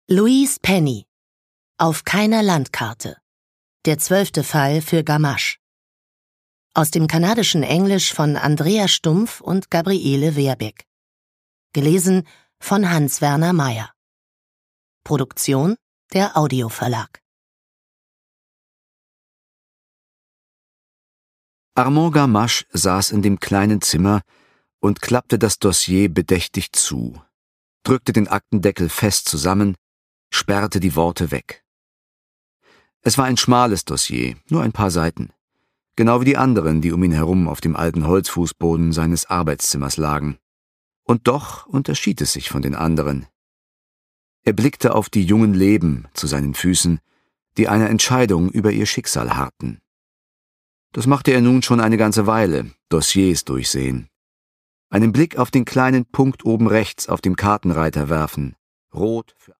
Louise Penny. Auf keiner Landkarte. Der 12. Fall für Gamache. Aus dem kanadischen Englisch von Andrea Stumpf und Gabriele Wehrbeck. Gelesen von Hans-Werner Meyer. Produktion der Audioverlag. Armand Gamache saß in dem kleinen Zimmer und klappte das Dossier bedächtig zu, drückte den Aktendeckel fest zusammen, sperrte die Worte weg. Es war ein schmales Dossier, nur ein paar Seiten, genau wie die anderen, die um ihn herum auf dem alten Holzfußboden seines Arbeitszimmers lagen. Und doch unterschied es sich von den anderen. Er blickte auf die jungen Leben zu seinen Füßen, die einer Entscheidung über ihr Schicksal harrten. Das machte er nun schon eine ganze Weile, Dossiers durchsehen. Einen Blick auf den kleinen Punkt oben rechts auf dem Kartenreiter werfen, rot für